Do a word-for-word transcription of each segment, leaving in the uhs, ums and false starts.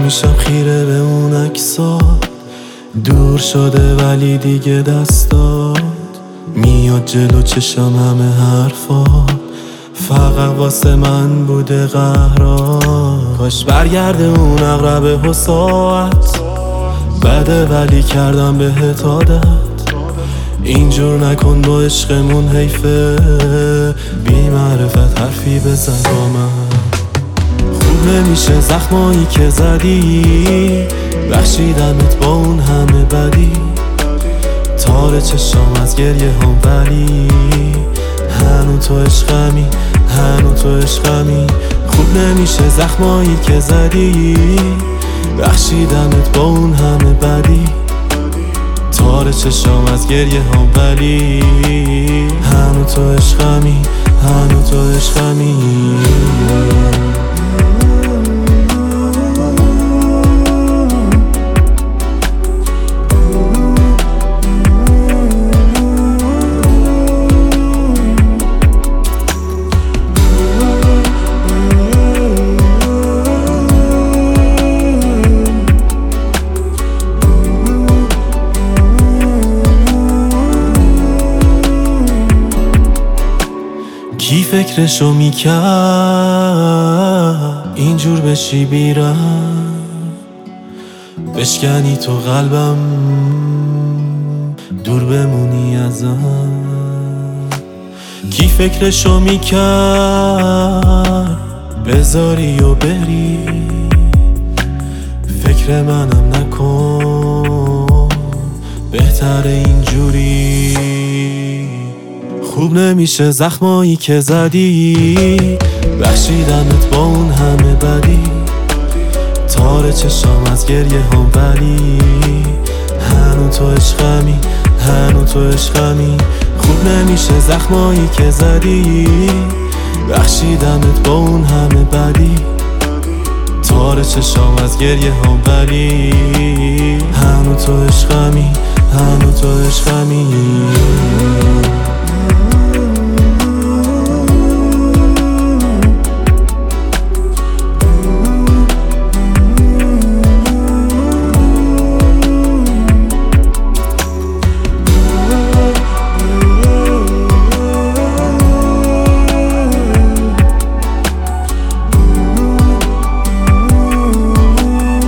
میشم خیره به اون عکسات، دور شده ولی دیگه دستات میاد جلو چشم همه حرفات، فقط واسه من بوده قهرات. کاش برگرده اون اقرب و ساعت، بده ولی کردم بهت عادت. اینجور نکن با عشقمون حیفه، بی معرفت حرفی بزن با من. خوب نمیشه زخمایی که زدی، بخشیدمت با اون همه بدی. تار چشام از گریه هم ولی هنو تو عشقمی، هنو تو عشقمی. خوب نمیشه زخمایی که زدی، بخشیدمت با اون همه بدی. تار چشام از گریه هم ولی هنو تو عشقمی، هنو تو عشقمی. کی فکرشو میکرد اینجور بشی بیرم، بشکنی تو قلبم دور بمونی ازم. کی فکرشو میکرد بذاری و بری، فکر منم نکن بهتر اینجوری. خوب نمیشه زخمایی که زدی، بخشیدمت با اون همه بدی. تار چشام از گریه هم ولی هنو تو عشقمی، هنو تو عشقمی. خوب نمیشه زخمایی که زدی، بخشیدمت با اون همه بدی. تار چشام از گریه هم ولی هنو تو عشقمی، هنو تو عشقمی.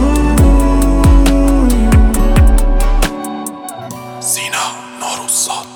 Zina Norusat.